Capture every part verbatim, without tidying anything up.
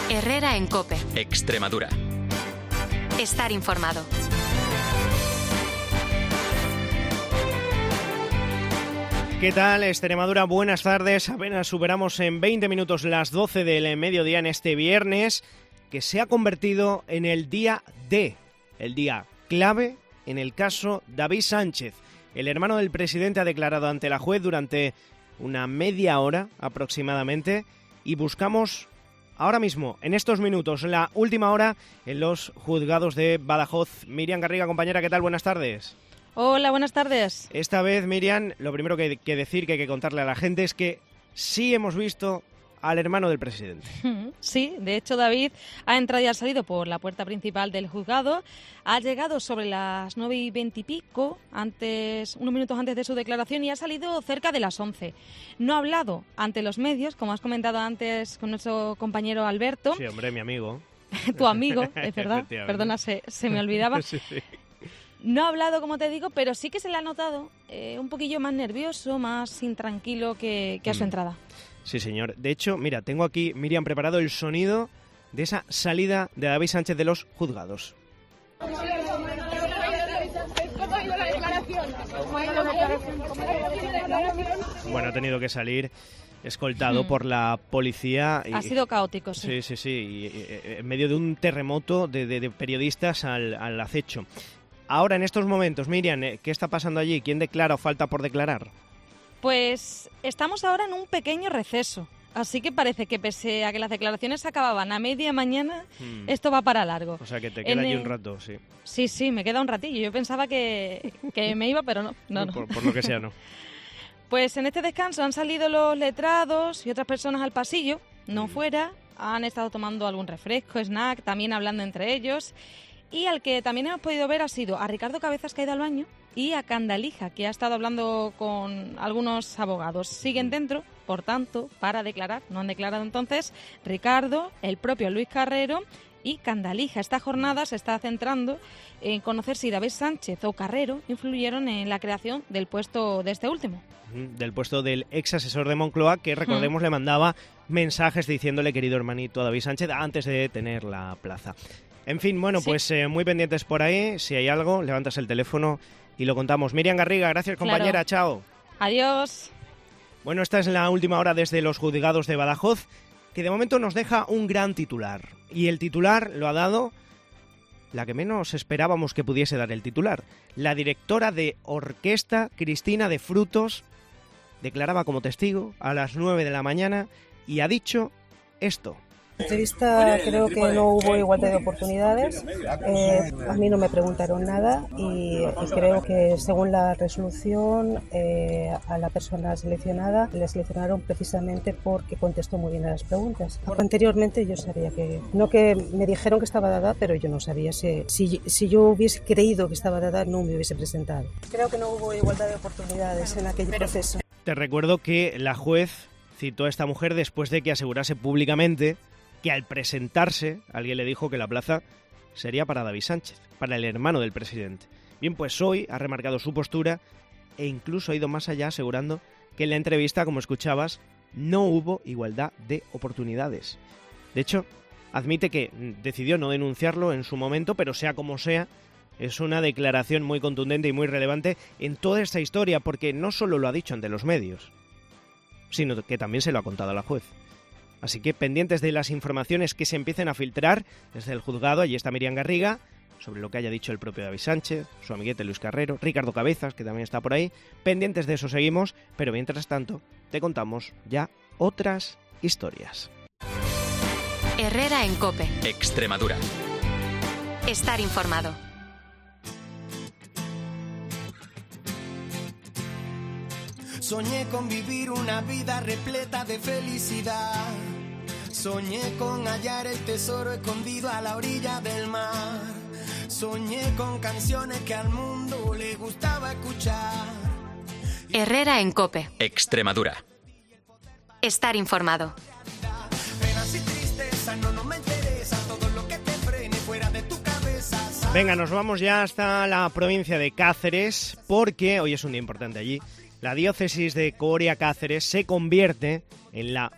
Herrera en COPE. Extremadura. Estar informado. ¿Qué tal, Extremadura? Buenas tardes. Apenas superamos en veinte minutos las doce del mediodía en este viernes, que se ha convertido en el día D, el día clave en el caso David Sánchez. El hermano del presidente ha declarado ante la juez durante una media hora aproximadamente y buscamos ahora mismo, en estos minutos, la última hora en los juzgados de Badajoz. Miriam Garriga, compañera, ¿qué tal? Buenas tardes. Hola, buenas tardes. Esta vez, Miriam, lo primero que, que decir, que hay que contarle a la gente es que sí hemos visto al hermano del presidente. Sí, de hecho David ha entrado y ha salido por la puerta principal del juzgado. Ha llegado sobre las nueve y veinte y pico, antes, unos minutos antes de su declaración, y ha salido cerca de las once. No ha hablado ante los medios, como has comentado antes con nuestro compañero Alberto. Sí, hombre, mi amigo. Tu amigo, es verdad. Perdona, se, se me olvidaba. Sí, sí. No ha hablado, como te digo, pero sí que se le ha notado eh, un poquillo más nervioso, más intranquilo que, que a su entrada. Sí, señor. De hecho, mira, tengo aquí, Miriam, preparado el sonido de esa salida de David Sánchez de los juzgados. Bueno, ha tenido que salir escoltado mm. por la policía. Y, ha sido caótico, sí. Sí, sí, sí. Y, y, en medio de un terremoto de, de, de periodistas al, al acecho. Ahora, en estos momentos, Miriam, ¿qué está pasando allí? ¿Quién declara o falta por declarar? Pues estamos ahora en un pequeño receso, así que parece que pese a que las declaraciones se acababan a media mañana, hmm. esto va para largo. O sea, que te queda en allí el... un rato, sí. Sí, sí, me queda un ratillo. Yo pensaba que, que me iba, pero no. no, no. Por, por lo que sea, no. Pues en este descanso han salido los letrados y otras personas al pasillo, no hmm. fuera. Han estado tomando algún refresco, snack, también hablando entre ellos. Y al que también hemos podido ver ha sido a Ricardo Cabezas, que ha ido al baño, y a Candalija, que ha estado hablando con algunos abogados. Siguen dentro, por tanto, para declarar. No han declarado entonces Ricardo, el propio Luis Carrero y Candalija. Esta jornada se está centrando en conocer si David Sánchez o Carrero influyeron en la creación del puesto de este último. Del puesto del ex asesor de Moncloa, que recordemos hmm. le mandaba mensajes diciéndole querido hermanito a David Sánchez antes de tener la plaza. En fin, bueno, sí. pues eh, muy pendientes por ahí. Si hay algo, levantas el teléfono y lo contamos. Miriam Garriga, gracias, compañera. Claro. Chao. Adiós. Bueno, esta es la última hora desde los juzgados de Badajoz, que de momento nos deja un gran titular. Y el titular lo ha dado la que menos esperábamos que pudiese dar el titular. La directora de orquesta, Cristina de Frutos, declaraba como testigo a las nueve de la mañana y ha dicho esto. En la entrevista creo que no hubo igualdad de oportunidades, eh, a mí no me preguntaron nada y, y creo que según la resolución eh, a la persona seleccionada le seleccionaron precisamente porque contestó muy bien a las preguntas. Anteriormente yo sabía que, no que me dijeron que estaba dada, pero yo no sabía si, si, si yo hubiese creído que estaba dada no me hubiese presentado. Creo que no hubo igualdad de oportunidades en aquel proceso. Te recuerdo que la juez citó a esta mujer después de que asegurase públicamente que al presentarse alguien le dijo que la plaza sería para David Sánchez, para el hermano del presidente. Bien, pues hoy ha remarcado su postura e incluso ha ido más allá asegurando que en la entrevista, como escuchabas, no hubo igualdad de oportunidades. De hecho, admite que decidió no denunciarlo en su momento, pero sea como sea, es una declaración muy contundente y muy relevante en toda esta historia, porque no solo lo ha dicho ante los medios, sino que también se lo ha contado a la juez. Así que pendientes de las informaciones que se empiecen a filtrar desde el juzgado. Allí está Miriam Garriga, sobre lo que haya dicho el propio David Sánchez, su amiguete Luis Carrero, Ricardo Cabezas, que también está por ahí. Pendientes de eso seguimos, pero mientras tanto te contamos ya otras historias. Herrera en COPE. Extremadura. Estar informado. Soñé con vivir una vida repleta de felicidad. Soñé con hallar el tesoro escondido a la orilla del mar. Soñé con canciones que al mundo le gustaba escuchar. Herrera en COPE. Extremadura. Estar informado. Penas y tristezas, no, no me interesa todo lo que te frene fuera de tu cabeza. Venga, nos vamos ya hasta la provincia de Cáceres, porque hoy es un día importante allí. La diócesis de Coria Cáceres se convierte en la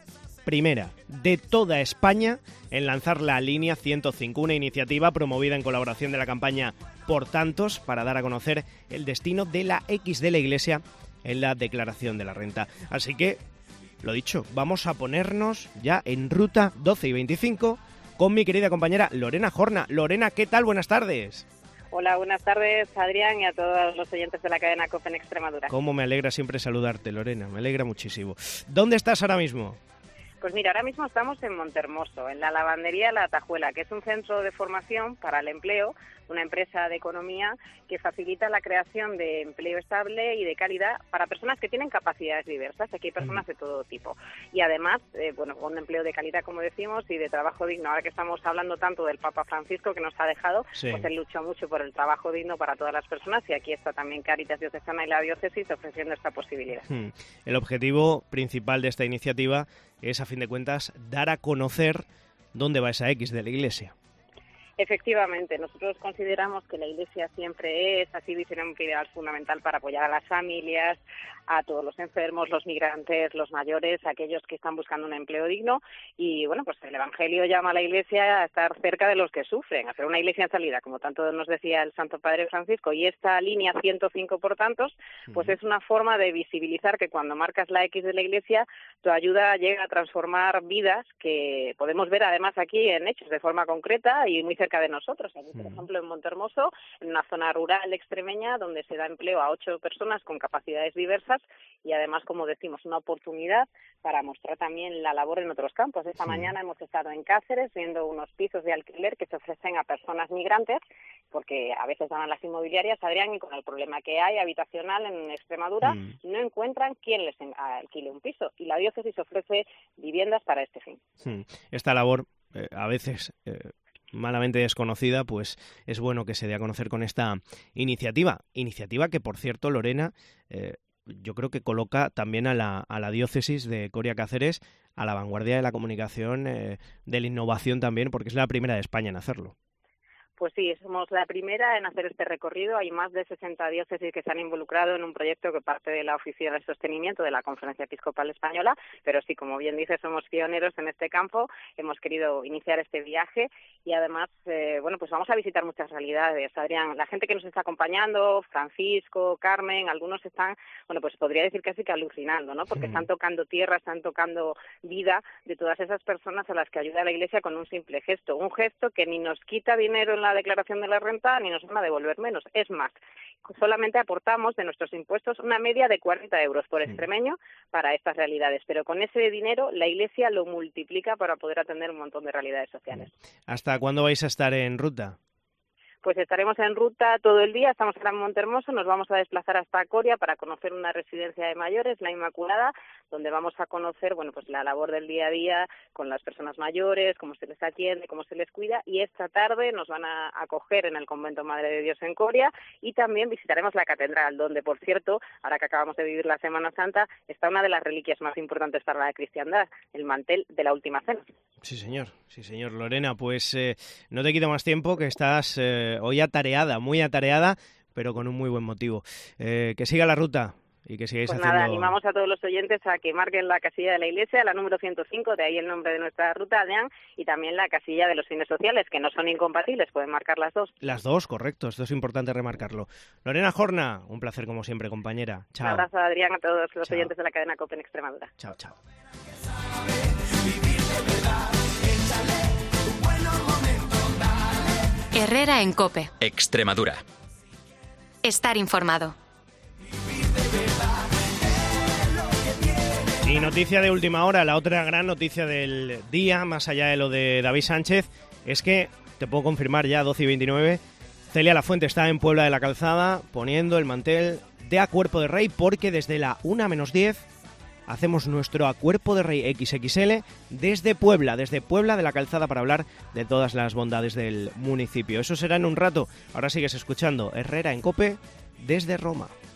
primera de toda España en lanzar la línea ciento cinco, una iniciativa promovida en colaboración de la campaña Por Tantos para dar a conocer el destino de la X de la Iglesia en la declaración de la renta. Así que, lo dicho, vamos a ponernos ya en ruta doce y veinticinco con mi querida compañera Lorena Jorna. Lorena, ¿qué tal? Buenas tardes. Hola, buenas tardes, Adrián, y a todos los oyentes de la cadena COPE en Extremadura. Cómo me alegra siempre saludarte, Lorena, me alegra muchísimo. ¿Dónde estás ahora mismo? Pues mira, ahora mismo estamos en Montermoso, en la lavandería La Tajuela, que es un centro de formación para el empleo, una empresa de economía que facilita la creación de empleo estable y de calidad para personas que tienen capacidades diversas. Aquí hay personas de todo tipo. Y además, eh, bueno, un empleo de calidad, como decimos, y de trabajo digno. Ahora que estamos hablando tanto del Papa Francisco, que nos ha dejado, sí. pues él luchó mucho por el trabajo digno para todas las personas, y aquí está también Cáritas Diocesana y la Diócesis ofreciendo esta posibilidad. Hmm. El objetivo principal de esta iniciativa es, a fin de cuentas, dar a conocer dónde va esa X de la Iglesia. Efectivamente, nosotros consideramos que la Iglesia siempre es, así dice, un pilar fundamental para apoyar a las familias, a todos los enfermos, los migrantes, los mayores, aquellos que están buscando un empleo digno. Y bueno, pues el Evangelio llama a la Iglesia a estar cerca de los que sufren, a ser una Iglesia en salida, como tanto nos decía el Santo Padre Francisco. Y esta línea ciento cinco, por tantos, pues uh-huh. es una forma de visibilizar que cuando marcas la X de la Iglesia, tu ayuda llega a transformar vidas que podemos ver además aquí en hechos de forma concreta y muy cerca de nosotros. Aquí, por ejemplo, en Montermoso, en una zona rural extremeña, donde se da empleo a ocho personas con capacidades diversas y además, como decimos, una oportunidad para mostrar también la labor en otros campos. Esta sí. mañana hemos estado en Cáceres viendo unos pisos de alquiler que se ofrecen a personas migrantes, porque a veces van a las inmobiliarias, Adrián, y con el problema que hay habitacional en Extremadura, mm. no encuentran quién les alquile un piso, y la Diócesis ofrece viviendas para este fin. Mm. Esta labor, eh, a veces... Eh... malamente desconocida, pues es bueno que se dé a conocer con esta iniciativa. Iniciativa que, por cierto, Lorena, eh, yo creo que coloca también a la, a la diócesis de Coria Cáceres a la vanguardia de la comunicación, eh, de la innovación también, porque es la primera de España en hacerlo. Pues sí, somos la primera en hacer este recorrido. Hay más de sesenta diócesis que se han involucrado en un proyecto que parte de la Oficina de Sostenimiento de la Conferencia Episcopal Española, pero sí, como bien dices, somos pioneros en este campo. Hemos querido iniciar este viaje y además, eh, bueno, pues vamos a visitar muchas realidades, Adrián. La gente que nos está acompañando, Francisco, Carmen, algunos están, bueno, pues podría decir casi que alucinando, ¿no? Porque sí. están tocando tierra, están tocando vida de todas esas personas a las que ayuda la Iglesia con un simple gesto. Un gesto que ni nos quita dinero en la la declaración de la renta ni nos van a devolver menos. Es más, solamente aportamos de nuestros impuestos una media de cuarenta euros por extremeño para estas realidades, pero con ese dinero la Iglesia lo multiplica para poder atender un montón de realidades sociales. ¿Hasta cuándo vais a estar en ruta? Pues estaremos en ruta todo el día, estamos ahora en Montermoso, nos vamos a desplazar hasta Coria para conocer una residencia de mayores, La Inmaculada, donde vamos a conocer, bueno, pues la labor del día a día con las personas mayores, cómo se les atiende, cómo se les cuida, y esta tarde nos van a acoger en el Convento Madre de Dios en Coria y también visitaremos la catedral, donde, por cierto, ahora que acabamos de vivir la Semana Santa, está una de las reliquias más importantes para la cristiandad, el mantel de la Última Cena. Sí, señor, sí, señor. Lorena, pues eh, no te quito más tiempo, que estás eh, hoy atareada, muy atareada, pero con un muy buen motivo. Eh, que siga la ruta y que sigáis pues haciendo... nada, animamos a todos los oyentes a que marquen la casilla de la Iglesia, la número ciento cinco, de ahí el nombre de nuestra ruta, Adrián, y también la casilla de los fines sociales, que no son incompatibles, pueden marcar las dos. Las dos, correcto, esto es importante remarcarlo. Lorena Jorna, un placer como siempre, compañera. Chao. Un abrazo, Adrián, a todos los chao. oyentes de la cadena COPE en Extremadura. Chao, chao. Herrera en COPE. Extremadura. Estar informado. Y noticia de última hora, la otra gran noticia del día, más allá de lo de David Sánchez, es que, te puedo confirmar ya, doce y veintinueve, Celia Lafuente está en Puebla de la Calzada poniendo el mantel de A Cuerpo de Rey, porque desde la una menos diez hacemos nuestro A Cuerpo de Rey equis equis ele desde Puebla, desde Puebla de la Calzada, para hablar de todas las bondades del municipio. Eso será en un rato. Ahora sigues escuchando Herrera en COPE desde Roma.